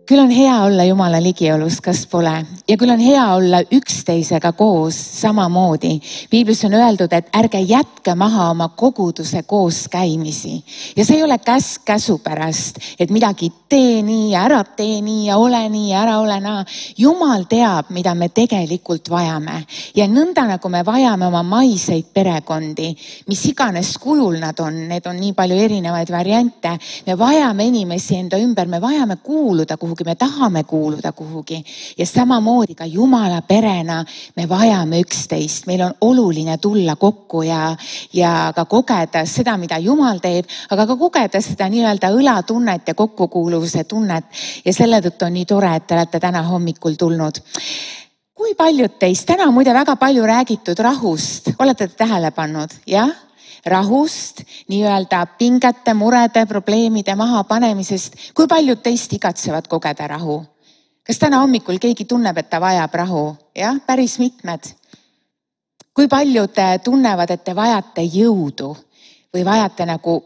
Küll on hea olla Jumala ligiolus, kas pole? Ja küll on hea olla üksteisega koos samamoodi. Piiblis on öeldud, et ärge jätke maha oma koguduse koos käimisi. Ja see ei ole käsu pärast, et midagi tee nii ja ära tee nii ja ole nii ja ära ole naa. Jumal teab, mida me tegelikult vajame. Ja nõnda nagu me vajame oma maiseid perekondi, mis iganes kujul nad on, need on nii palju erinevaid variante. Me vajame inimesi enda ümber, me vajame kuuluda kuhugi. Me tahame kuuluda kuhugi ja samamoodi ka Jumala perena me vajame üksteist. Meil on oluline tulla kokku ja ka kogeda seda, mida Jumal teeb, aga ka kogeda seda nii-öelda õlatunnet ja kokkukuuluvuse tunnet. Ja selle tõttu on nii tore, et te olete täna hommikul tulnud. Kui paljud teist, täna on muide väga palju räägitud rahust, olete te tähele pannud, jah? Rahust, nii-öelda pingete, murede, probleemide mahapanemisest. Kui paljud teist igatsevad kogeda rahu? Kas täna hommikul keegi tunneb, et ta vajab rahu? Jah, päris mitmed. Kui paljud tunnevad, et te vajate jõudu või vajate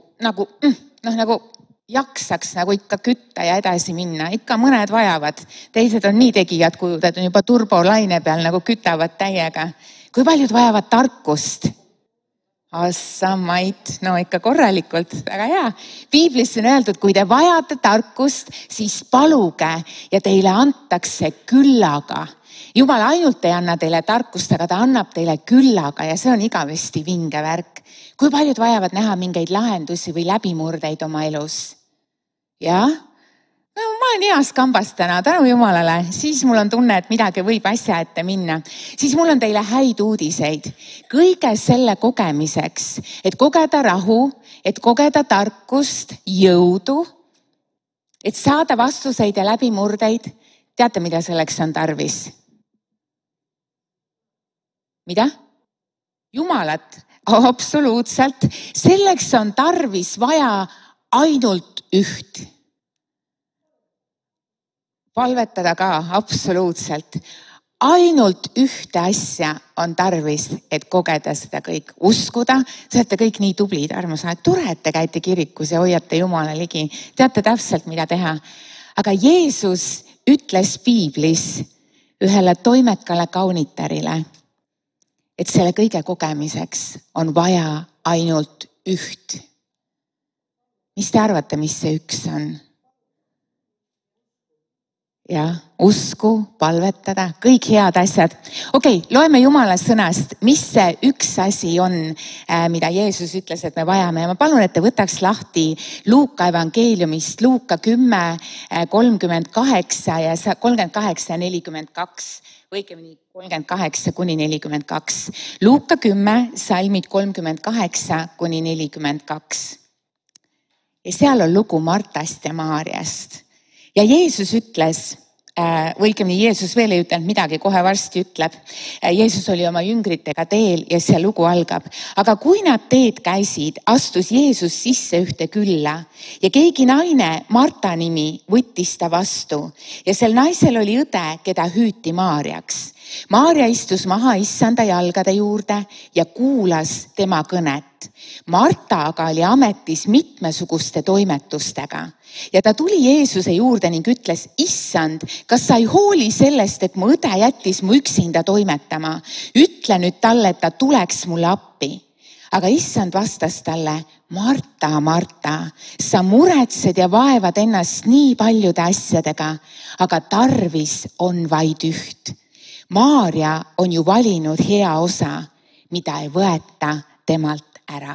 nagu jaksaks nagu ikka kütta ja edasi minna. Ikka mõned vajavad. Teised on nii tegijad kujud, et on juba turbolaine peal nagu kütavad täiega. Kui paljud vajavad tarkust? Assamait, no ikka korralikult, väga hea. Piiblis on öeldud, kui te vajate tarkust, siis paluge ja teile antakse küllaga. Jumal ainult ei anna teile tarkust, aga ta annab teile küllaga ja see on igavesti vinge värk. Kui paljud vajavad näha mingeid lahendusi või läbimurdeid oma elus? Jah? No, ma olen heas kambas täna, tänu Jumalale. Siis mul on tunne, et midagi võib asja ette minna. Siis mul on teile häid uudiseid. Kõige selle kogemiseks, et kogeda rahu, et kogeda tarkust, jõudu, et saada vastuseid ja läbimurdeid. Teate, mida selleks on tarvis? Mida? Jumalat. Absoluutselt. Selleks on tarvis vaja ainult üht. Palvetada ka, absoluutselt. Ainult ühte asja on tarvis, et kogeda seda kõik. Uskuda, te olete kõik nii tublid, armas aeg. Tore, et te käite kirikus ja hoiate Jumala ligi. Teate täpselt, mida teha. Aga Jeesus ütles Piiblis ühele toimekale kaunitarile, et selle kõige kogemiseks on vaja ainult üht. Mis te arvate, mis see üks on? Ja usku, palvetada, kõik head asjad. Okei, loeme Jumala sõnast, mis see üks asi on, mida Jeesus ütles, et me vajame. Ja ma palun, et te võtaks lahti Luuka evangeeliumist, Luuka 10, 38 ja 38 ja 42, õigemini 38 kuni 42. Luuka 10, salmid 38 kuni 42. Ja seal on lugu Martast ja Maarjast. Ja Jeesus ütles, õigemini Jeesus veel ei ütelnud midagi, kohe varsti ütleb. Jeesus oli oma jüngritega teel ja see lugu algab. Aga kui nad teed käisid, astus Jeesus sisse ühte külla ja keegi naine, Marta nimi, võttis ta vastu. Ja sel naisel oli õde, keda hüüti Maarjaks. Maarja istus maha issanda jalgade juurde ja kuulas tema kõnet. Marta aga oli ametis mitmesuguste toimetustega. Ja ta tuli Jeesuse juurde ning ütles, issand, kas sa ei hooli sellest, et mu õde jättis mu üksinda toimetama? Ütle nüüd talle, et ta tuleks mulle appi. Aga issand vastas talle, Marta, Marta, sa muretsed ja vaevad ennast nii paljude asjadega, aga tarvis on vaid üht. Maarja on ju valinud hea osa, mida ei võeta temalt ära.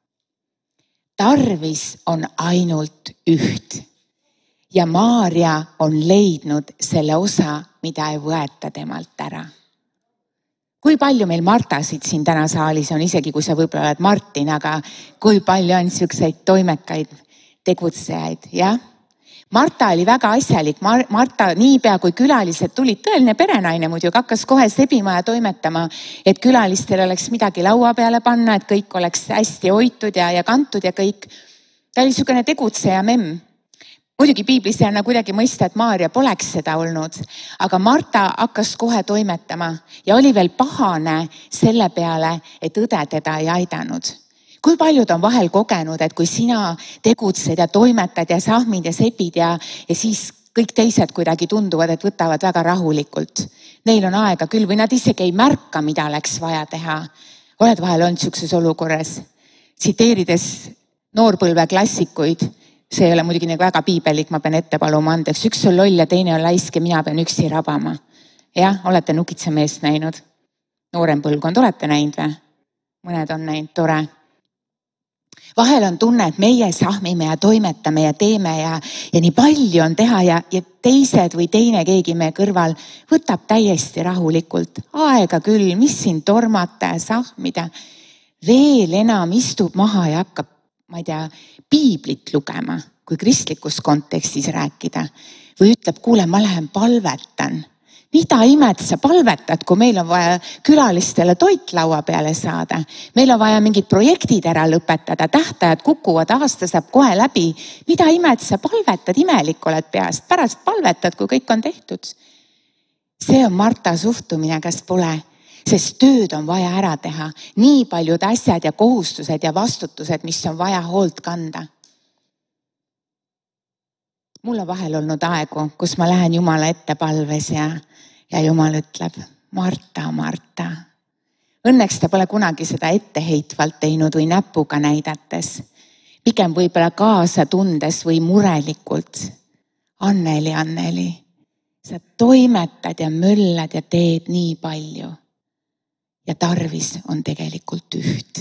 Tarvis on ainult üht ja Maarja on leidnud selle osa, mida ei võeta temalt ära. Kui palju meil Martasid siin täna saalis on, isegi kui sa võib-olla oled Martin, aga kui palju on siukseid toimekaid tegutsejaid, jah? Marta oli väga asjalik. Marta niipea kui külalised tulid, tõeline perenaine muidugi, hakkas kohe sebima ja toimetama, et külalistel oleks midagi laua peale panna, et kõik oleks hästi hoitud ja kantud ja kõik. Ta oli niisugune tegutseja memm. Muidugi Piiblis ei anna kuidagi mõista, et Maarja poleks seda olnud, aga Marta hakkas kohe toimetama ja oli veel pahane selle peale, et õde teda ei aidanud. Kui paljud on vahel kogenud, et kui sina tegutsed ja toimetad ja sahmid ja sepid ja siis kõik teised kuidagi tunduvad, et võtavad väga rahulikult. Neil on aega küll või nad isegi ei märka, mida oleks vaja teha. Oled vahel olnud siukses olukorras, tsiteerides noorpõlve klassikuid, see ei ole muidugi nagu väga piibelik, ma pean ette paluma andeks. Üks on loll ja teine on laisk ja mina pean üksi rabama. Jah, olete Nukitsameest näinud? Noorem põlvkond olete näinud või? Mõned on näinud, tore. Vahel on tunne, et meie sahmime ja toimetame ja teeme ja nii palju on teha ja teised või teine keegi meie kõrval võtab täiesti rahulikult. Aega küll, mis siin tormata ja sahmida. Veel enam istub maha ja hakkab, ma ei tea, piiblit lugema, kui kristlikus kontekstis rääkida. Või ütleb, kuule, ma lähen palvetan. Mida imed sa palvetad, kui meil on vaja külalistele toit laua peale saada? Meil on vaja mingid projektid ära lõpetada, tähtajad kukuvad, aasta saab kohe läbi. Mida imed sa palvetad, imelik oled peast, pärast palvetad, kui kõik on tehtud. See on Marta suhtumine, kas pole, sest tööd on vaja ära teha. Nii paljud asjad ja kohustused ja vastutused, mis on vaja hoolt kanda. Mul on vahel olnud aegu, kus ma lähen Jumala ette palves ja Jumal ütleb, Marta, Marta. Õnneks ta pole kunagi seda etteheitvalt teinud või näpuga näidates. Pigem võib-olla kaasa tundes või murelikult. Anneli, Anneli, sa toimetad ja möllad ja teed nii palju. Ja tarvis on tegelikult üht.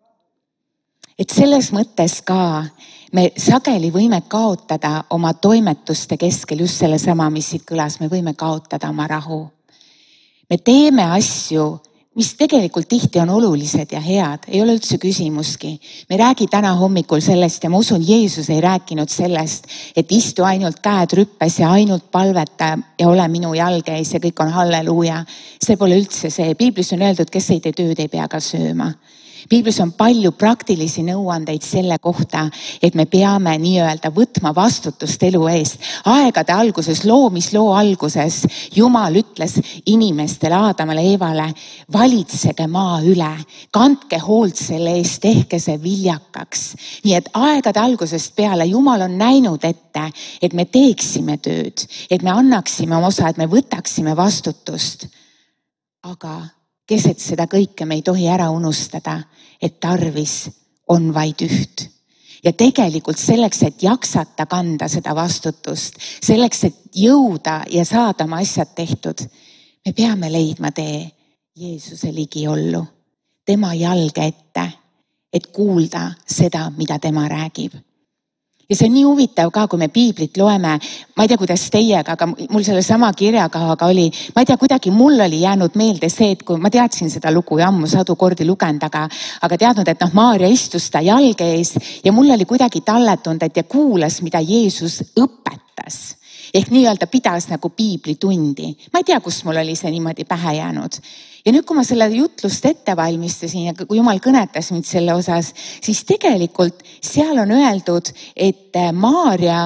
Et selles mõttes ka me sageli võime kaotada oma toimetuste keskel just selle sama, mis siit kõlas, me võime kaotada oma rahu. Me teeme asju, mis tegelikult tihti on olulised ja head, ei ole üldse küsimuski. Me ei räägi täna hommikul sellest ja ma usun, Jeesus ei rääkinud sellest, et istu ainult käed rüppes ja ainult palveta ja ole minu jalge ees ja kõik on halleluuja. See pole üldse see. Piiblis on öeldud, kes ei tee tööd, ei pea ka sööma. Piiblis on palju praktilisi nõuandeid selle kohta, et me peame nii-öelda võtma vastutust elu eest. Aegade alguses, loomisloo alguses, Jumal ütles inimestele, Aadamale, Eevale, valitsege maa üle, kandke hoolt selle eest, tehke see viljakaks. Nii et aegade algusest peale Jumal on näinud ette, et me teeksime tööd, et me annaksime oma osa, et me võtaksime vastutust. Aga keset seda kõike me ei tohi ära unustada, et tarvis on vaid üht. Ja tegelikult selleks, et jaksata kanda seda vastutust, selleks, et jõuda ja saada oma asjad tehtud, me peame leidma tee Jeesuse ligiollu, tema jalge ette, et kuulda seda, mida tema räägib. Ja see on nii huvitav ka, kui me piiblit loeme, ma ei tea, kuidas teiega, aga mul selle sama kirjakavaga oli, ma ei tea, kuidagi mul oli jäänud meelde see, et kui ma teadsin seda lugu ja ammu sadu kordi lugenud, aga teadnud, et Maarja istus ta jalge ees ja mul oli kuidagi talletunud, et ja kuulas, mida Jeesus õpetas. Ehk nii-öelda pidas nagu piiblitundi. Ma ei tea, kus mul oli see niimoodi pähe jäänud. Ja nüüd, kui ma selle jutlust ette valmistasin ja kui Jumal kõnetas mind selle osas, siis tegelikult seal on öeldud, et Maarja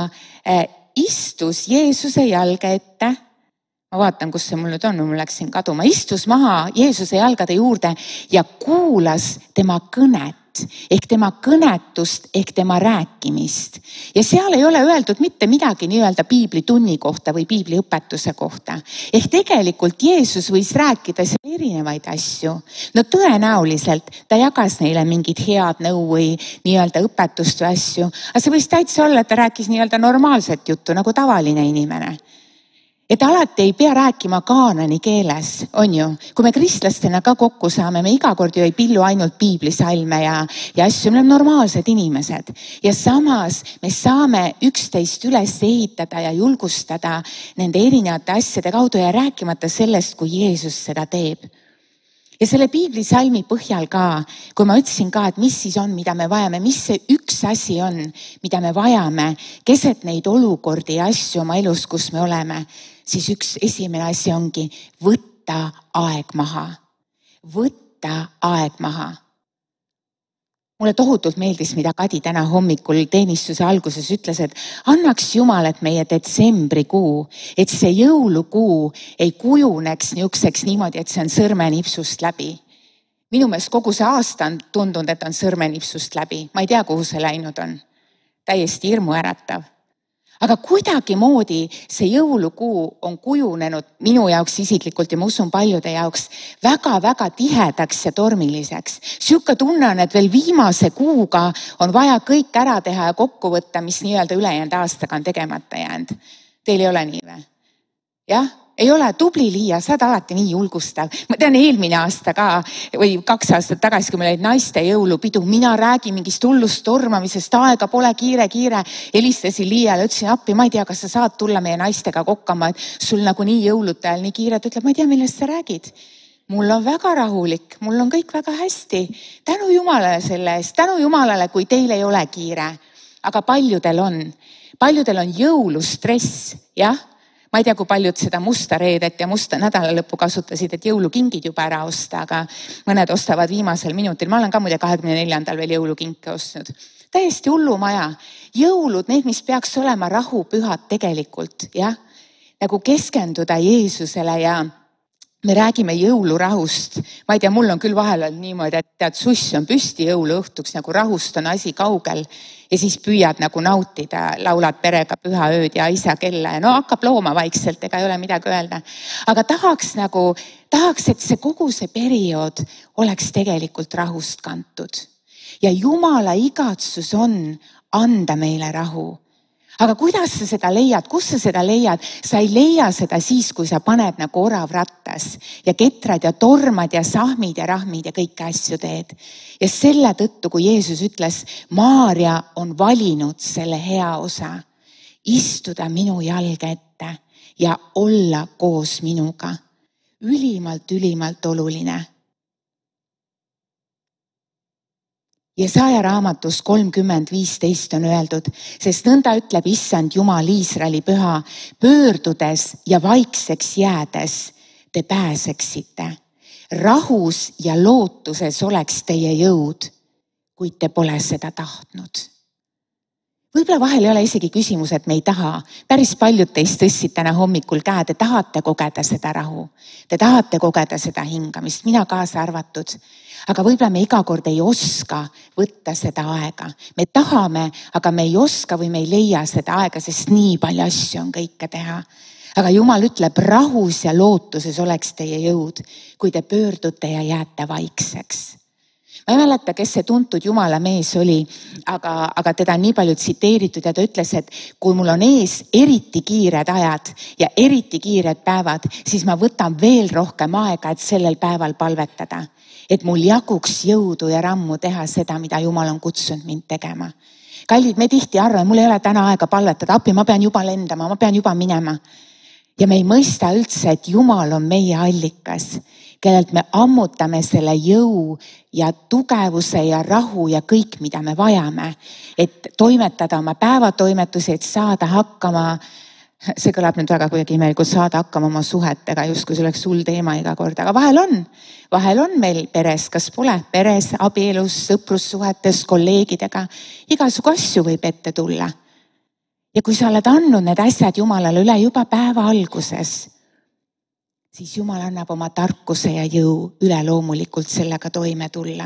istus Jeesuse jalge ette. Ma vaatan, kus see mul nüüd on, mul läks siin kaduma. Istus maha Jeesuse jalgade juurde ja kuulas tema kõnet. Ehk tema kõnetust, ehk tema rääkimist. Ja seal ei ole öeldud mitte midagi nii-öelda piiblitunni kohta või piibliõpetuse kohta. Ehk tegelikult Jeesus võis rääkida seal erinevaid asju. No tõenäoliselt ta jagas neile mingid head nõu või nii-öelda õpetust või asju. Aga see võis täitsa olla, et ta rääkis nii-öelda normaalset juttu nagu tavaline inimene. Et alati ei pea rääkima kaanani keeles, on ju. Kui me kristlastena ka kokku saame, me iga kord ju ei pillu ainult piiblisalme ja asju, me oleme normaalsed inimesed. Ja samas me saame üksteist üles ehitada ja julgustada nende erinevate asjade kaudu ja rääkimata sellest, kui Jeesus seda teeb. Ja selle piiblisalmi põhjal ka, kui ma ütlesin ka, et mis siis on, mida me vajame, mis see üks asi on, mida me vajame, keset neid olukordi ja asju oma elus, kus me oleme, siis üks esimene asi ongi võtta aeg maha. Võtta aeg maha. Mulle tohutult meeldis, mida Kadi täna hommikul teenistuse alguses ütles, et annaks Jumal, et meie detsembrikuu, et see jõulukuu ei kujuneks niukseks niimoodi, et see on sõrmenipsust läbi. Minu meelest kogu see aasta on tundunud, et on sõrmenipsust läbi. Ma ei tea, kuhu see läinud on. Täiesti hirmuäratav. aga kuidagimoodi see jõulukuu on kujunenud minu jaoks isiklikult ja ma usun paljude jaoks väga-väga tihedaks ja tormiliseks. Siuke tunne on, et veel viimase kuuga on vaja kõik ära teha ja kokku võtta, mis nii-öelda ülejäänud aastaga on tegemata jäänud. Teil ei ole nii või? Jah? Ei ole, tubli Liia, sa oled alati nii julgustav. Ma tean eelmine aasta ka või 2 aastat tagasi, kui meil olid naiste jõulupidu, mina räägin mingist hullust tormamisest, aega pole kiire. Helistasin Liiale, ütlesin appi, ma ei tea, kas sa saad tulla meie naistega kokkama, et sul nagu nii jõulude ajal nii kiire. Ta ütleb, ma ei tea, millest sa räägid. Mul on väga rahulik, mul on kõik väga hästi. Tänu Jumalale selle eest, tänu Jumalale, kui teil ei ole kiire. Aga paljudel on jõulustress, jah? Ma ei tea, kui paljud seda musta reedet ja musta nädalalõppu kasutasid, et jõulukingid juba ära osta, aga mõned ostavad viimasel minutil. Ma olen ka muide 24. veel jõulukinke ostnud. Täiesti hullumaja. Jõulud, need, mis peaks olema rahupühad tegelikult, jah? Nagu keskenduda Jeesusele ja me räägime jõulurahust. Ma ei tea, mul on küll vahel olnud niimoodi, et tead, suss on püsti jõuluõhtuks, nagu rahust on asi kaugel ja siis püüad nagu nautida, laulad perega püha ööd ja isa kella ja no hakkab looma vaikselt, ega ei ole midagi öelda. Aga tahaks, et see kogu see periood oleks tegelikult rahust kantud. Ja Jumala igatsus on anda meile rahu. Aga kuidas sa seda leiad? Kus sa seda leiad? Sa ei leia seda siis, kui sa paned nagu orav rattas ja ketrad ja tormad ja sahmid ja rahmid ja kõiki asju teed. Ja selle tõttu, kui Jeesus ütles, Maarja on valinud selle hea osa, istuda minu jalga ette ja olla koos minuga. Ülimalt oluline. Jesaja raamatus 30:15 on öeldud, sest nõnda ütleb Issand Jumal Iisraeli püha, pöördudes ja vaikseks jäädes te pääseksite. Rahus ja lootuses oleks teie jõud, kuid te pole seda tahtnud. Võib-olla vahel ei ole isegi küsimus, et me ei taha. Päris paljud teist tõstsid täna hommikul käe, te tahate kogeda seda rahu. Te tahate kogeda seda hingamist, mina kaasa arvatud. Aga võib-olla me iga kord ei oska võtta seda aega. Me tahame, aga me ei oska või me ei leia seda aega, sest nii palju asju on kõike teha. Aga Jumal ütleb, rahus ja lootuses oleks teie jõud, kui te pöördute ja jääte vaikseks. Ma ei mäleta, kes see tuntud Jumala mees oli, aga teda on nii palju tsiteeritud ja ta ütles, et kui mul on ees eriti kiired ajad ja eriti kiired päevad, siis ma võtan veel rohkem aega, et sellel päeval palvetada. Et mul jaguks jõudu ja rammu teha seda, mida Jumal on kutsunud mind tegema. Kallid, me tihti arvame, mul ei ole täna aega palvetada, appi, ma pean juba lendama, ma pean juba minema. Ja me ei mõista üldse, et Jumal on meie allikas, kellelt me ammutame selle jõu ja tugevuse ja rahu ja kõik, mida me vajame, et toimetada oma päevatoimetusi, et saada hakkama, see kõlab nüüd väga kuidagi imelikult, saada hakkama oma suhetega, just kui see oleks hull teema iga kord, aga vahel on meil peres, kas pole, peres, abielus, sõprussuhetes, kolleegidega, igasugu asju võib ette tulla. Ja kui sa oled andnud need asjad Jumalale üle juba päeva alguses, siis Jumal annab oma tarkuse ja jõu üleloomulikult sellega toime tulla.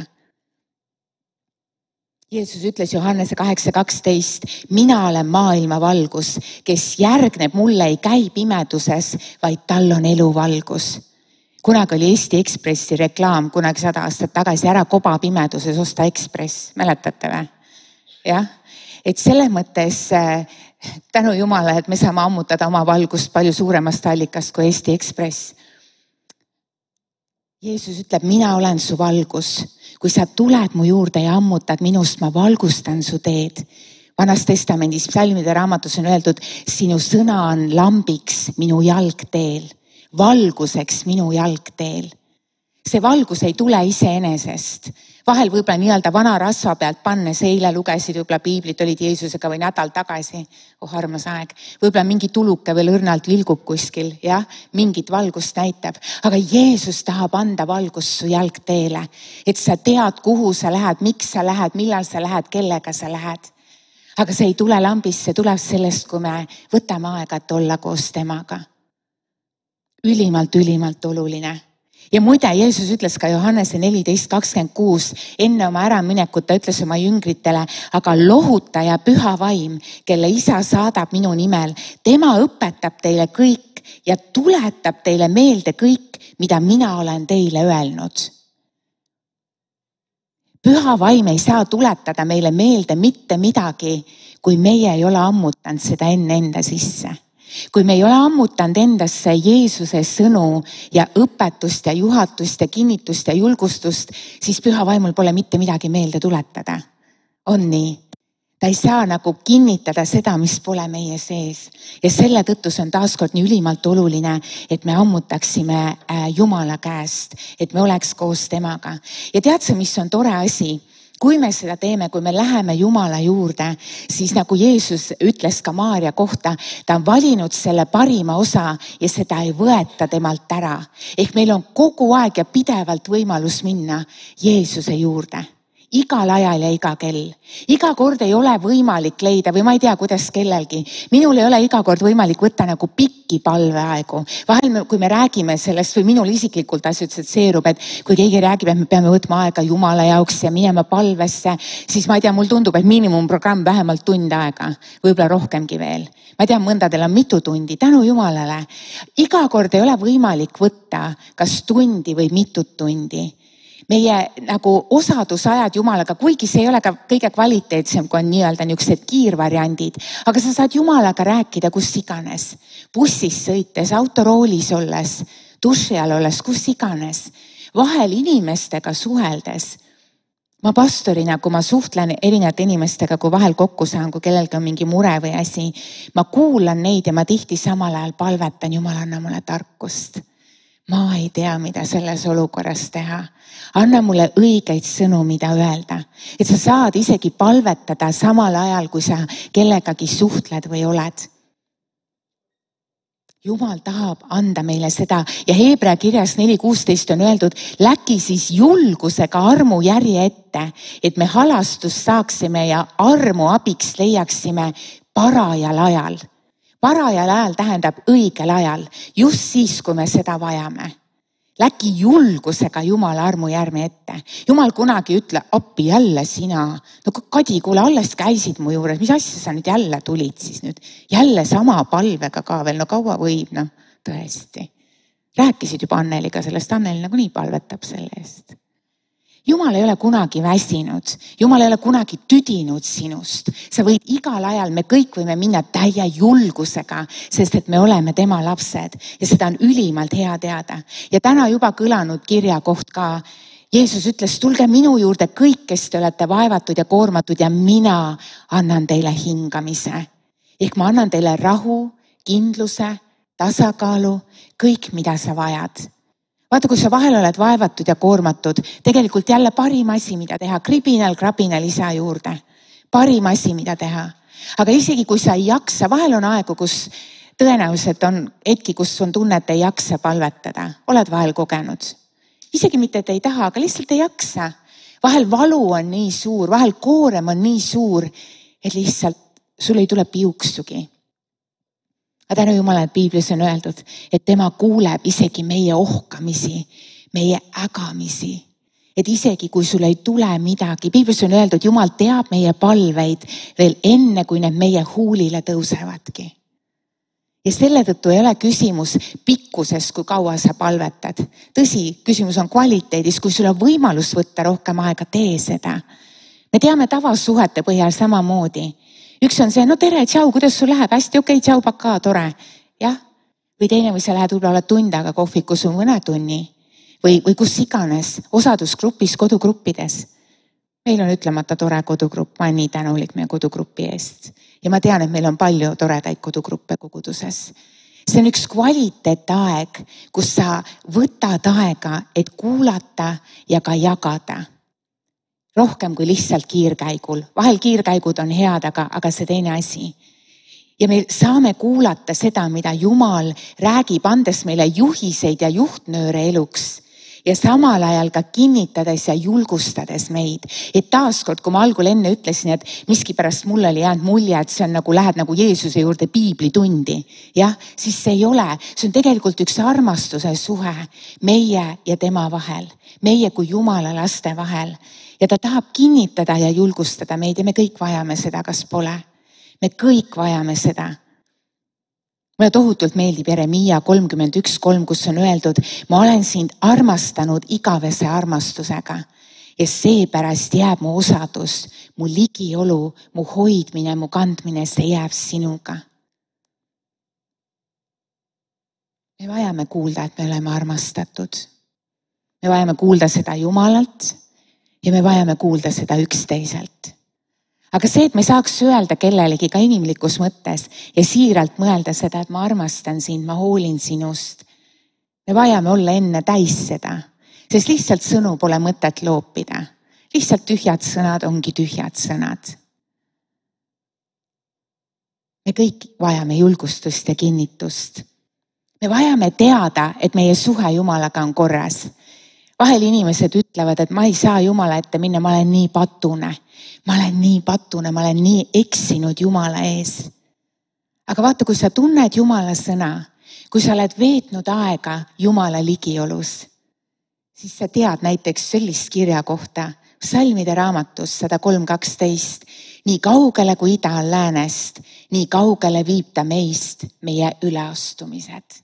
Jeesus ütles Johannese 8:12, mina olen maailma valgus, kes järgneb mulle ei käi pimeduses, vaid tal on eluvalgus. Kunagi oli Eesti Ekspressi reklaam, kunagi 100 aastat tagasi, ära koba pimeduses, osta Ekspress, mäletate või? Jah, et selles mõttes tänu Jumala, et me saame ammutada oma valgust palju suuremast allikast kui Eesti Ekspress. Jeesus ütleb, mina olen su valgus. Kui sa tuled mu juurde ja ammutad minust, ma valgustan su teed. Vanas testamendis psalmide raamatus on öeldud, sinu sõna on lambiks minu jalgteel, valguseks minu jalgteel. See valgus ei tule iseenesest. Vahel võib-olla nii-öelda vana rasva pealt pannes, eile lugesid võib-olla piiblit, olid Jeesusega või nädal tagasi, armas aeg. Võib-olla mingi tuluke veel õrnalt vilgub kuskil, jah, mingit valgust näitab. Aga Jeesus tahab anda valgust su jalgteele, et sa tead, kuhu sa lähed, miks sa lähed, millal sa lähed, kellega sa lähed. Aga see ei tule lambist, see tuleb sellest, kui me võtame aega, et olla koos temaga. Ülimalt oluline. ja muide, Jeesus ütles ka Johannese 14:26 enne oma äraminekut, ta ütles oma jüngritele, aga lohutaja Püha Vaim, kelle Isa saadab minu nimel, tema õpetab teile kõik ja tuletab teile meelde kõik, mida mina olen teile öelnud. Püha Vaim ei saa tuletada meile meelde mitte midagi, kui meie ei ole ammutanud seda enda sisse. Kui me ei ole ammutanud endasse Jeesuse sõnu ja õpetust ja juhatust ja kinnitust ja julgustust, siis Püha Vaimul pole mitte midagi meelde tuletada. On nii? Ta ei saa nagu kinnitada seda, mis pole meie sees. Ja selle tõttu see on taaskord nii ülimalt oluline, et me ammutaksime Jumala käest, et me oleks koos temaga. Ja tead sa, mis on tore asi? Kui me seda teeme, kui me läheme Jumala juurde, siis nagu Jeesus ütles ka Maarja kohta, ta on valinud selle parima osa ja seda ei võeta temalt ära. Ehk meil on kogu aeg ja pidevalt võimalus minna Jeesuse juurde. Igal ajal ja iga kell. Iga kord ei ole võimalik leida või ma ei tea, kuidas kellelgi. Minul ei ole iga kord võimalik võtta nagu pikki palveaegu. Vahel, kui me räägime sellest või minul isiklikult assotsieerub, et kui keegi räägib, et me peame võtma aega Jumala jaoks ja minema palvesse, siis ma ei tea, mul tundub, et miinimumprogramm vähemalt tund aega, võib-olla rohkemgi veel. Ma tean, mõndadel on mitu tundi, tänu Jumalale. Iga kord ei ole võimalik võtta kas tundi või mitut tundi. Meie nagu osadusajad Jumalaga, kuigi see ei ole ka kõige kvaliteetsem, kui on nii-öelda niisugused kiirvariandid, aga sa saad Jumalaga rääkida kus iganes. Bussis sõites, autoroolis olles, duši all olles, kus iganes. Vahel inimestega suheldes. Ma pastorina, kui ma suhtlen erinevate inimestega, kui vahel kokku saan, kui kellelgi on mingi mure või asi, ma kuulan neid ja ma tihti samal ajal palvetan, Jumal, anna mulle tarkust. Ma ei tea, mida selles olukorras teha. Anna mulle õigeid sõnu, mida öelda. Et sa saad isegi palvetada samal ajal, kui sa kellegagi suhtled või oled. Jumal tahab anda meile seda ja Hebra kirjas 4:16 on öeldud, läki siis julgusega armu järje ette, et me halastust saaksime ja armu abiks leiaksime parajal ajal. Parajal ajal tähendab õigel ajal, just siis, kui me seda vajame. Läki julgusega Jumala armu järme ette. Jumal kunagi ütle, appi jälle sina. No Kadi, kuule, alles käisid mu juures. Mis asja sa nüüd jälle tulid siis nüüd? Jälle sama palvega ka veel. No kaua võib, no tõesti. Rääkisid juba Anneliga sellest. Anneli nagu nii palvetab selle eest. Jumal ei ole kunagi väsinud. Jumal ei ole kunagi tüdinud sinust. Sa võid igal ajal, me kõik võime minna täie julgusega, sest et me oleme tema lapsed ja seda on ülimalt hea teada. Ja täna juba kõlanud kirja koht ka. Jeesus ütles, tulge minu juurde kõik, kes te olete vaevatud ja koormatud ja mina annan teile hingamise. Ehk ma annan teile rahu, kindluse, tasakaalu, kõik, mida sa vajad. Vaata, kui sa vahel oled vaevatud ja koormatud, tegelikult jälle parim asi, mida teha, krabinal isa juurde. Parim asi, mida teha. Aga isegi kui sa ei jaksa, vahel on aegu, kus tõenäoliselt on hetki, kus on tunne, et ei jaksa palvetada. Oled vahel kogenud. Isegi mitte, et ei taha, aga lihtsalt ei jaksa. Vahel valu on nii suur, vahel koorem on nii suur, et lihtsalt sul ei tule piuksugi. Aga tänu Jumalale, Piiblis on öeldud, et tema kuuleb isegi meie ohkamisi, meie ägamisi. Et isegi kui sul ei tule midagi, Piiblis on öeldud, Jumal teab meie palveid veel enne, kui need meie huulile tõusevadki. Ja selle tõttu ei ole küsimus pikkuses, kui kaua sa palvetad. Tõsi, küsimus on kvaliteedis, kui sul on võimalus võtta rohkem aega, tee seda. Me teame tavasuhete põhjal samamoodi. Üks on see, no tere, tšau, kuidas sul läheb? Hästi, okei, tšau, pakaa, tore. Jah? Või teine, või sa lähed võib-olla tund aega kohvikus või mõne tunni. Või kus iganes, osadusgrupis, kodugruppides. Meil on ütlemata tore kodugrupp, ma olen nii tänulik meie kodugrupi eest. Ja ma tean, et meil on palju toredaid kodugruppe koguduses. See on üks kvaliteetaeg, kus sa võtad aega, et kuulata ja ka jagada. Rohkem kui lihtsalt kiirkäigul. Vahel kiirkäigud on head, aga see teine asi. Ja me saame kuulata seda, mida Jumal räägib, andes meile juhiseid ja juhtnööre eluks. ja samal ajal ka kinnitades ja julgustades meid. Et taaskord, kui ma algul enne ütlesin, et miskipärast mulle oli jäänud mulje, et see on nagu lähed nagu Jeesuse juurde piiblitundi. Jah, siis see ei ole. See on tegelikult üks armastuse suhe meie ja tema vahel. Meie kui Jumala laste vahel. Ja ta tahab kinnitada ja julgustada meid ja me kõik vajame seda, kas pole. Me kõik vajame seda. Mulle tohutult meeldib Jeremiia 31:3, kus on öeldud, ma olen sind armastanud igavese armastusega ja seepärast jääb mu osadus, mu ligiolu, mu hoidmine, mu kandmine, see jääb sinuga. Me vajame kuulda, et me oleme armastatud. Me vajame kuulda seda Jumalalt ja me vajame kuulda seda üksteiselt. Aga see, et me saaks öelda kellelegi ka inimlikus mõttes ja siiralt mõelda seda, et ma armastan sind, ma hoolin sinust. Me vajame olla enne täis seda, sest lihtsalt sõnu pole mõtet loopida. Lihtsalt tühjad sõnad ongi tühjad sõnad. Me kõik vajame julgustust ja kinnitust. Me vajame teada, et meie suhe Jumalaga on korras. Vahel inimesed ütlevad, et ma ei saa Jumala ette minna, ma olen nii patune. Ma olen nii eksinud Jumala ees. Aga vaata, kui sa tunned Jumala sõna, kui sa oled veetnud aega Jumala ligiolus, siis sa tead näiteks sellist kirja kohta, Psalmide raamatus 103:12. Nii kaugele kui ida on läänest, nii kaugele viib ta meist meie üleastumised.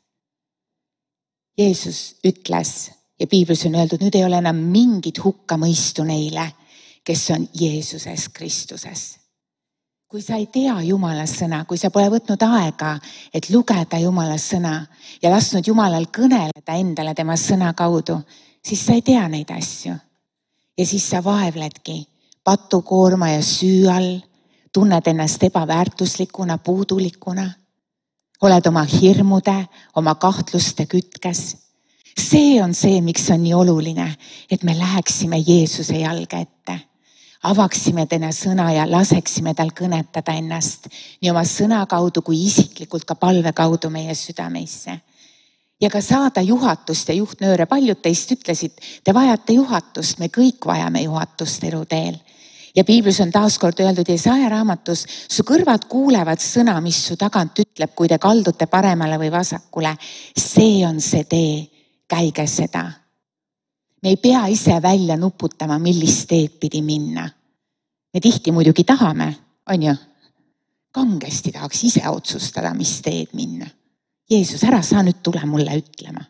Jeesus ütles ja piiblis on öeldud, nüüd ei ole enam mingit hukkamõistu neile, kes on Jeesuses Kristuses. Kui sa ei tea Jumala sõna, kui sa pole võtnud aega, et lugeda Jumala sõna ja lasknud Jumalal kõneleda endale tema sõna kaudu, siis sa ei tea neid asju. Ja siis sa vaevledki patukoorma ja süü all, tunned ennast ebaväärtuslikuna, puudulikuna, oled oma hirmude, oma kahtluste kütkes. See on see, miks on nii oluline, et me läheksime Jeesuse jalga ette. Avaksime tema sõna ja laseksime tal kõnetada ennast nii oma sõna kaudu kui isiklikult ka palve kaudu meie südameisse. Ja ka saada juhatust ja juhtnööre. Paljud teist ütlesid, te vajate juhatust, me kõik vajame juhatust eluteel. Ja piiblis on taaskord öeldud Jesaja raamatus, su kõrvad kuulevad sõna, mis su tagant ütleb, kui te kaldute paremale või vasakule. See on see tee, käige seda. Me ei pea ise välja nuputama, millist teed pidi minna. Me tihti muidugi tahame, on ju? Kangesti tahaks ise otsustada, mis teed minna. Jeesus, ära saa nüüd tule mulle ütlema.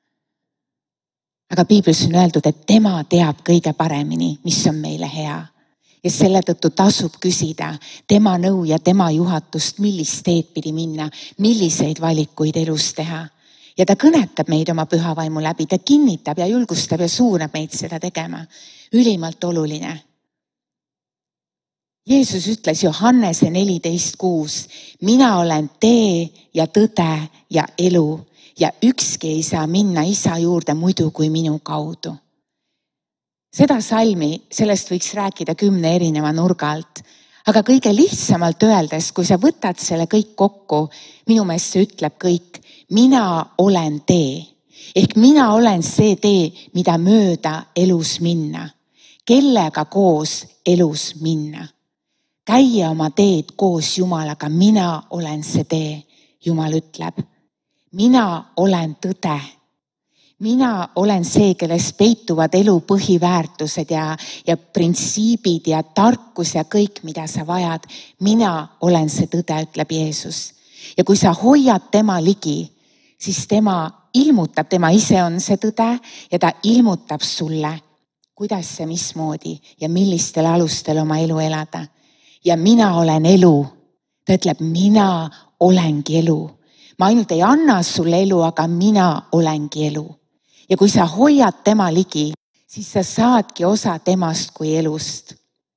Aga piiblis on öeldud, et tema teab kõige paremini, mis on meile hea. Ja selle tõttu tasub küsida tema nõu ja tema juhatust, millist teed pidi minna, milliseid valikuid elus teha. Ja ta kõnetab meid oma püha vaimu läbi, ta kinnitab ja julgustab ja suunab meid seda tegema. Ülimalt oluline. Jeesus ütles Johannese 14:6, mina olen tee ja tõde ja elu ja ükski ei saa minna isa juurde muidu kui minu kaudu. Seda salmi, sellest võiks rääkida 10 erineva nurga alt, aga kõige lihtsamalt öeldes, kui sa võtad selle kõik kokku, minu meelest see ütleb kõik, mina olen tee. Ehk mina olen see tee, mida mööda elus minna. Kellega koos elus minna. Käia oma teed koos Jumalaga, mina olen see tee, Jumal ütleb. Mina olen tõde. Mina olen see, kelles peituvad elu põhiväärtused ja printsiibid ja tarkus ja kõik, mida sa vajad. Mina olen see tõde, ütleb Jeesus. Ja kui sa hoiad tema ligi, siis tema ilmutab, tema ise on see tõde ja ta ilmutab sulle, kuidas ja mismoodi ja millistel alustel oma elu elada. Ja mina olen elu. Ta ütleb, mina olengi elu. Ma ainult ei anna sulle elu, aga mina olengi elu. Ja kui sa hoiad tema ligi, siis sa saadki osa temast kui elust.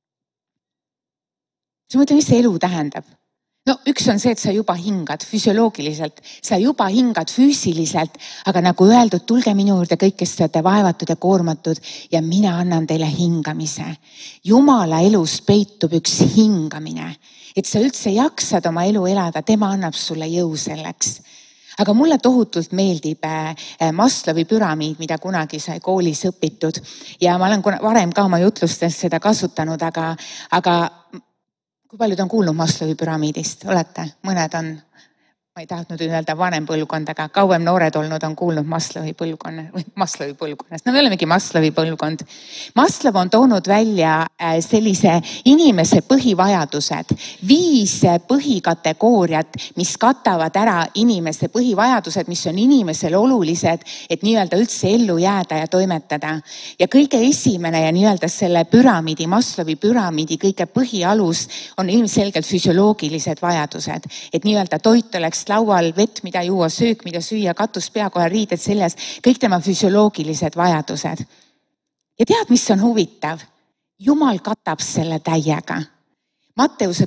Sa mõtled, mis see elu tähendab? No üks on see, et sa juba hingad füsioloogiliselt, sa juba hingad füüsiliselt, aga nagu öeldud, tulge minu juurde kõik, kes te olete vaevatud ja koormatud ja mina annan teile hingamise. Jumala elus peitub üks hingamine, et sa üldse jaksad oma elu elada, tema annab sulle jõu selleks. aga mulle tohutult meeldib Maslowi püramiid, mida kunagi sai koolis õpitud ja ma olen varem ka oma jutlustes seda kasutanud, aga kui paljud on kuulnud Maslowi püramiidist? Olete? Mõned on, ma ei tahtnud öelda vanem põlvkond, aga kauem noored olnud on kuulnud Maslowi põlvkonnast. No me olemegi Maslowi põlvkond. Maslow on toonud välja sellise inimese põhivajadused, 5 põhikategooriat, mis katavad ära inimese põhivajadused, mis on inimesele olulised, et nii-öelda üldse ellu jääda ja toimetada. Ja kõige esimene ja nii-öelda selle püramiidi, Maslowi püramiidi kõige põhialus on ilmselgelt füsioloogilised vajadused, et nii-öelda toit oleks laual, vett, mida juua, söök, mida süüa, katus pea kohal, riided seljas, kõik tema füsioloogilised vajadused. Ja tead, mis on huvitav? Jumal katab selle täiega. Matteuse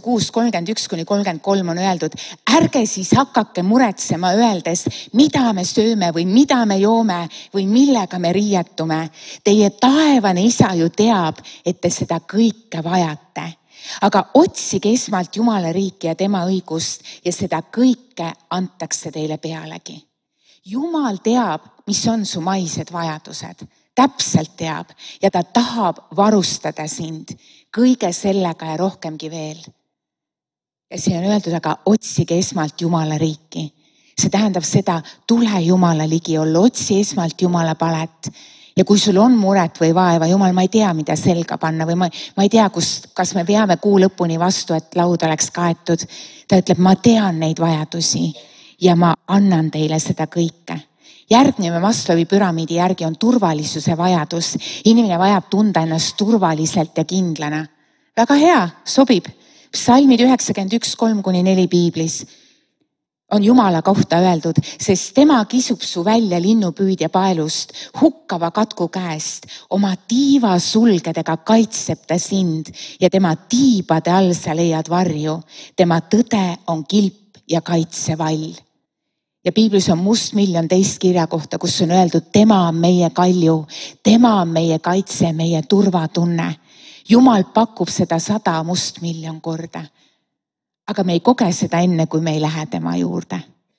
6:31-33 on öeldud, ärge siis hakake muretsema öeldes, mida me sööme või mida me joome või millega me riietume. Teie taevane isa ju teab, et te seda kõike vajate. Aga otsige esmalt Jumala riiki ja tema õigust ja seda kõike antakse teile pealegi. Jumal teab, mis on su maised vajadused. Täpselt teab ja ta tahab varustada sind kõige sellega ja rohkemgi veel. Ja siin on öeldud, aga otsige esmalt Jumala riiki. See tähendab seda, tule Jumala ligi olla, otsi esmalt Jumala palet. Ja kui sul on muret või vaeva, Jumal, ma ei tea, mida selga panna või ma ei tea, kas me peame kuu lõpuni vastu, et laud oleks kaetud. Ta ütleb, ma tean neid vajadusi ja ma annan teile seda kõike. Järgneva Maslowi püramiidi järgi on turvalisuse vajadus. Inimene vajab tunda ennast turvaliselt ja kindlana. Väga hea, sobib. Psalmid 91:3-4 piiblis on Jumala kohta öeldud, sest tema kisub su välja linnupüüdja paelust, hukkava katku käest, oma tiiva sulgedega kaitseb ta sind ja tema tiibade all sa leiad varju. Tema tõde on kilp ja kaitsevall. Ja piiblis on mustmiljon teist kirja kohta, kus on öeldud, tema on meie kalju, tema on meie kaitse, meie turvatunne. Jumal pakub seda 100 mustmiljon korda. Aga me ei koge seda enne, kui me ei lähe tema juurde.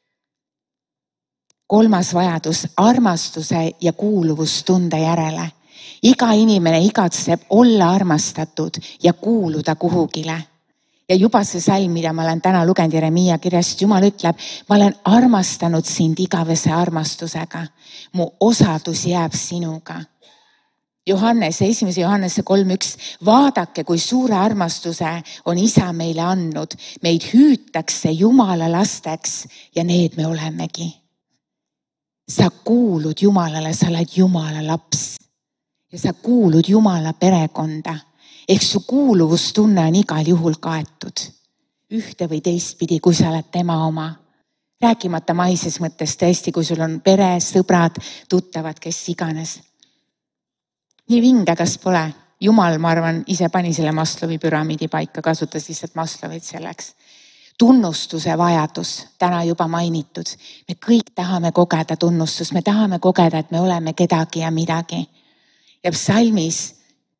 3. vajadus, armastuse ja kuuluvustunde järele. Iga inimene igatseb olla armastatud ja kuuluda kuhugile. Ja juba see salm, mida ma olen täna lugenud Jeremiia kirjast, Jumal ütleb, ma olen armastanud sind igavese armastusega. Mu osadus jääb sinuga. Johannese, 1. Johannese 3:1, vaadake, kui suure armastuse on isa meile andnud. Meid hüütakse Jumala lasteks ja need me olemegi. Sa kuulud Jumalale, sa oled Jumala laps ja sa kuulud Jumala perekonda. Ehk su kuuluvustunne on igal juhul kaetud. Ühte või teistpidi, kui sa oled tema oma. Rääkimata maises mõttes tõesti, kui sul on pere, sõbrad, tuttavad, kes iganes. Nii vinge, kas pole? Jumal, ma arvan, ise pani selle Maslowi püramiidi paika, kasutas lihtsalt Maslowit selleks. Tunnustuse vajadus, täna juba mainitud. Me kõik tahame kogeda tunnustust, me tahame kogeda, et me oleme kedagi ja midagi. Ja psalmis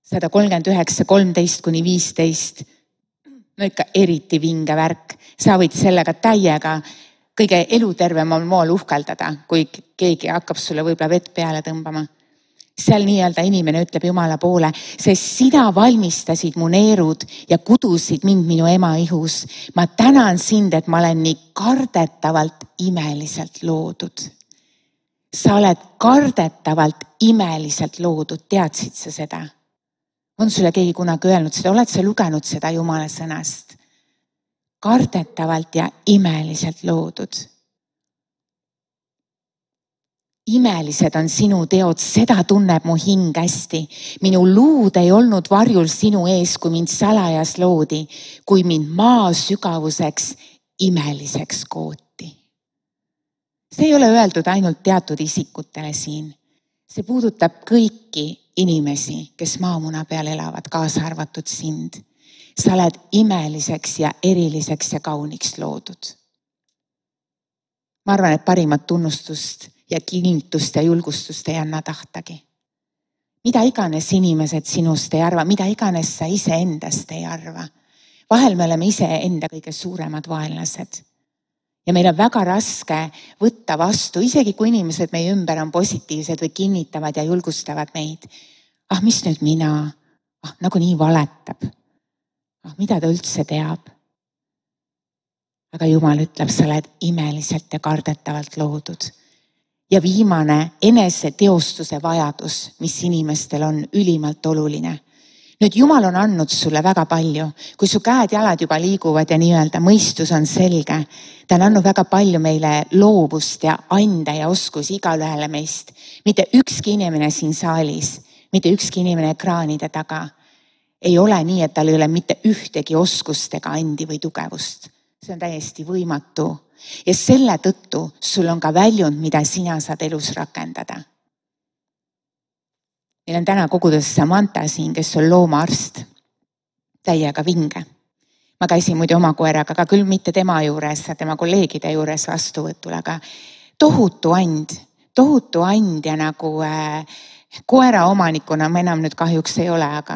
139:13-15, no ikka eriti vinge värk. Sa võid sellega täiega kõige elutervemal moel uhkeldada, kui keegi hakkab sulle võib-olla vett peale tõmbama. Seal nii-öelda inimene ütleb Jumala poole, sest sina valmistasid mu neerud ja kudusid mind minu ema ihus. Ma tänan sind, et ma olen nii kardetavalt imeliselt loodud. Sa oled kardetavalt imeliselt loodud, teadsid sa seda? On sulle keegi kunagi öelnud seda, oled sa lugenud seda Jumala sõnast? Kardetavalt ja imeliselt loodud. Imelised on sinu teod, seda tunneb mu hing hästi. Minu luud ei olnud varjul sinu ees, kui mind salajas loodi, kui mind maa sügavuseks imeliseks kooti. See ei ole öeldud ainult teatud isikutele siin. See puudutab kõiki inimesi, kes maamuna peal elavad, kaasa arvatud sind. Sa oled imeliseks ja eriliseks ja kauniks loodud. Ma arvan, et parimat tunnustust ja kinnitust ja julgustust ei anna tahtagi. Mida iganes inimesed sinust ei arva, mida iganes sa ise endast ei arva. Vahel me oleme ise enda kõige suuremad vaenlased. ja meil on väga raske võtta vastu, isegi kui inimesed meie ümber on positiivsed või kinnitavad ja julgustavad meid. Mis nüüd mina? Nagunii valetab. Mida ta üldse teab? Aga Jumal ütleb, sa oled imeliselt ja kardetavalt loodud. Ja viimane eneseteostuse vajadus, mis inimestel on ülimalt oluline. Nüüd Jumal on andnud sulle väga palju. Kui su käed-jalad juba liiguvad ja nii-öelda mõistus on selge, ta on andnud väga palju meile loovust ja ande ja oskusi igalühele meist. Mitte ükski inimene siin saalis, mitte ükski inimene ekraanide taga ei ole nii, et tal ei ole mitte ühtegi oskust ega andi või tugevust. See on täiesti võimatu. Ja selle tõttu sul on ka väljund, mida sina saad elus rakendada. Meil on täna kogudes Samantha siin, kes on loomaarst, täiega vinge. Ma käisin muidu oma koeraga, aga küll mitte tema juures, tema kolleegide juures vastuvõtul, aga tohutu and ja nagu koera omanikuna, ma enam nüüd kahjuks ei ole, aga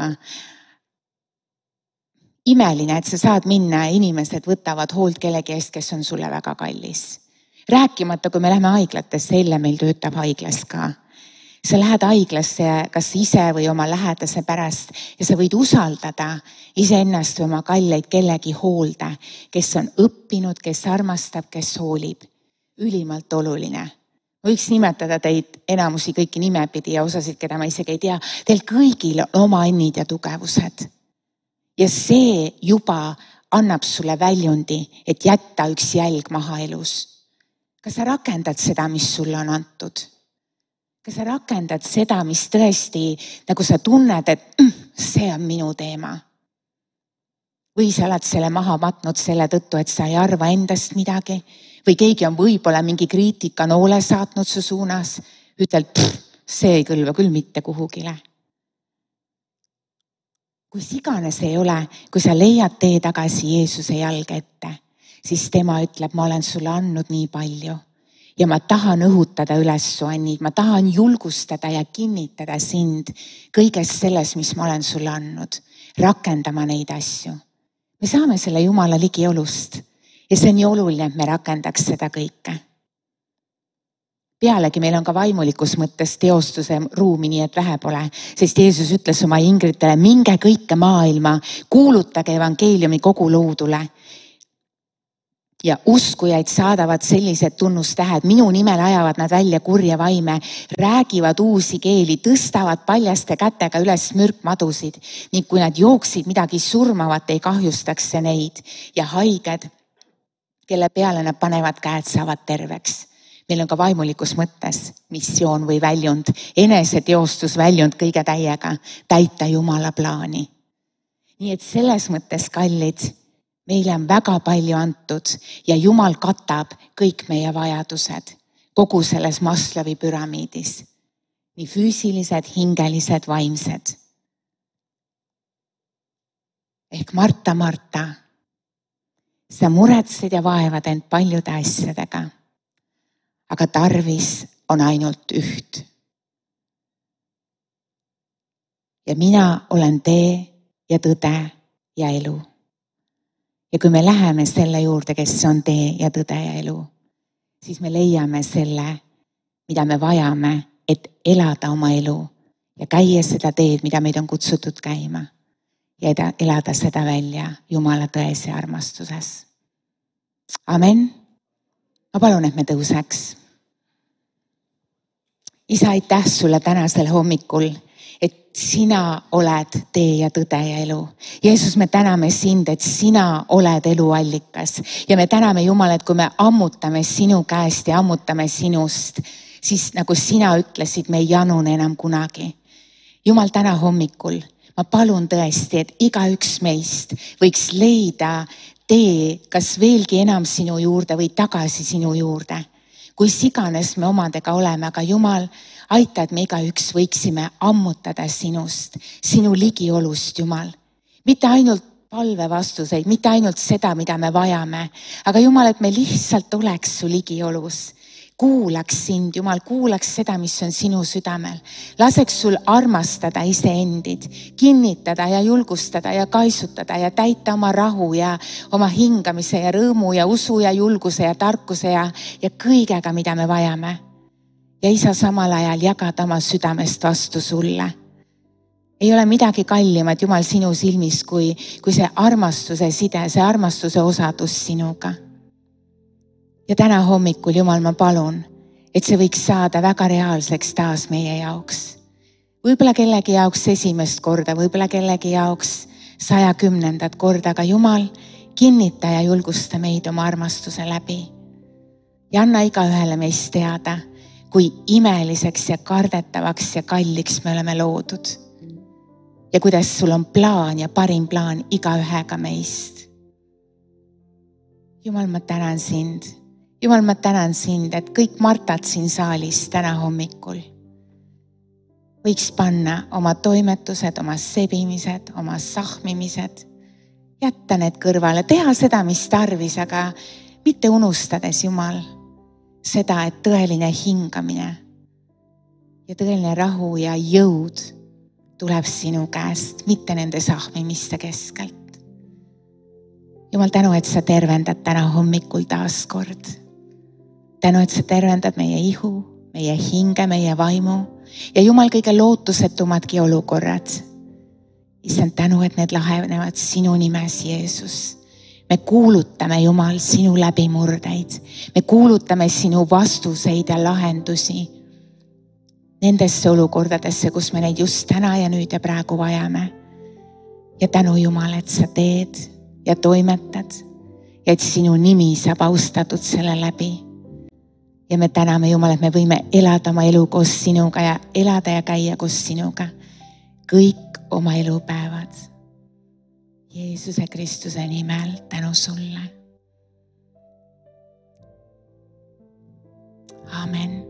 imeline, et sa saad minna ja inimesed võtavad hoolt kellegi eest, kes on sulle väga kallis. Rääkimata, kui me läheme haiglatesse, eile meil töötab haiglas ka. Sa lähed haiglasse kas ise või oma lähedase pärast ja sa võid usaldada iseennast või oma kalleid kellegi hoolde, kes on õppinud, kes armastab, kes hoolib. Ülimalt oluline. Võiks nimetada teid enamusi kõiki nimepidi ja osasid, keda ma isegi ei tea. Teil kõigil on oma annid ja tugevused. Ja see juba annab sulle väljundi, et jätta üks jälg maha elus. Kas sa rakendad seda, mis sulle on antud? Kas sa rakendad seda, mis tõesti, nagu sa tunned, et see on minu teema? Või sa oled selle maha matnud selle tõttu, et sa ei arva endast midagi? Või keegi on võib-olla mingi kriitika noole saatnud su suunas? Ütled, see ei kõlva küll mitte kuhugile. Kui iganes ei ole, kui sa leiad tee tagasi Jeesuse jalge ette, siis tema ütleb, ma olen sulle andnud nii palju. Ja ma tahan õhutada üles su annid, ma tahan julgustada ja kinnitada sind kõiges selles, mis ma olen sulle andnud, rakendama neid asju. Me saame selle Jumala ligiolust ja see on nii oluline, et me rakendaks seda kõike. Pealegi meil on ka vaimulikus mõttes teostuse ruumi, nii et vähe pole, sest Jeesus ütles oma ingritele, minge kõike maailma, kuulutage evangeeliumi kogu loodule. Ja uskujaid saadavad sellised tunnustähed, minu nimel ajavad nad välja kurja vaime, räägivad uusi keeli, tõstavad paljaste kätega üles mürkmadusid ning kui nad jooksid midagi surmavat, ei kahjustaks see neid ja haiged, kelle peale nad panevad käed, saavad terveks. Meil on ka vaimulikus mõttes missioon või väljund, eneseteostus väljund kõige täiega, täita Jumala plaani. Nii et selles mõttes, kallid, meile on väga palju antud ja Jumal katab kõik meie vajadused kogu selles Maslowi püramiidis. Nii füüsilised, hingelised, vaimsed. Ehk Marta, sa muretsed ja vaevad end paljude asjadega, aga tarvis on ainult üht. Ja mina olen tee ja tõde ja elu. Ja kui me läheme selle juurde, kes on tee ja tõde ja elu, siis me leiame selle, mida me vajame, et elada oma elu ja käia seda teed, mida meid on kutsutud käima ja elada seda välja Jumala tões ja armastuses. Amen. Ma palun, et me tõuseks. Isa, aitäh sulle tänasel hommikul, et sina oled tee ja tõde ja elu. Jeesus, me täname sind, et sina oled eluallikas ja me täname Jumal, et kui me ammutame sinu käest ja ammutame sinust, siis nagu sina ütlesid, me ei janune enam kunagi. Jumal, täna hommikul ma palun tõesti, et igaüks meist võiks leida tee kas veelgi enam sinu juurde või tagasi sinu juurde. Kui iganes me omadega oleme, aga Jumal, aita, et me igaüks võiksime ammutada sinust, sinu ligiolust, Jumal. Mitte ainult palve vastuseid, mitte ainult seda, mida me vajame, aga Jumal, et me lihtsalt oleks su ligiolus. kuulaks sind, Jumal, kuulaks seda, mis on sinu südamel. Laseks sul armastada iseendid, kinnitada ja julgustada ja kaisutada ja täita oma rahu ja oma hingamise ja rõõmu ja usu ja julguse ja tarkuse ja kõigega, mida me vajame. Ja Isa, samal ajal jagada oma südamest vastu sulle. Ei ole midagi kallimat, Jumal, sinu silmis, kui see armastuse side, see armastuse osadus sinuga. Ja täna hommikul, Jumal, ma palun, et see võiks saada väga reaalseks taas meie jaoks. Võib-olla kellegi jaoks esimest korda, võib-olla kellegi jaoks 110. korda, aga Jumal, kinnita ja julgusta meid oma armastuse läbi. Ja anna igaühele meist teada, kui imeliseks ja kardetavaks ja kalliks me oleme loodud. Ja kuidas sul on plaan ja parim plaan igaühega meist. Jumal, ma tänan sind. Jumal, ma tänan sind, et kõik Martad siin saalis täna hommikul võiks panna oma toimetused, oma sebimised, oma sahmimised, jätta need kõrvale, teha seda, mis tarvis, aga mitte unustades, Jumal, seda, et tõeline hingamine ja tõeline rahu ja jõud tuleb sinu käest, mitte nende sahmimiste keskelt. Jumal, tänu, et sa tervendad täna hommikul taas kord. Tänu, et sa tervendad meie ihu, meie hinge, meie vaimu ja Jumal, kõige lootusetumadki olukorrad. Issand, tänu, et need lahenevad sinu nimes, Jeesus. Me kuulutame, Jumal, sinu läbimurdeid. Me kuulutame sinu vastuseid ja lahendusi nendesse olukordadesse, kus me neid just täna ja nüüd ja praegu vajame. Ja tänu, Jumal, et sa teed ja toimetad ja et sinu nimi saab austatud selle läbi. Ja me täname, Jumal, et me võime elada oma elu koos sinuga ja elada ja käia koos sinuga. Kõik oma elupäevad. Jeesuse Kristuse nimel tänu sulle. Amen.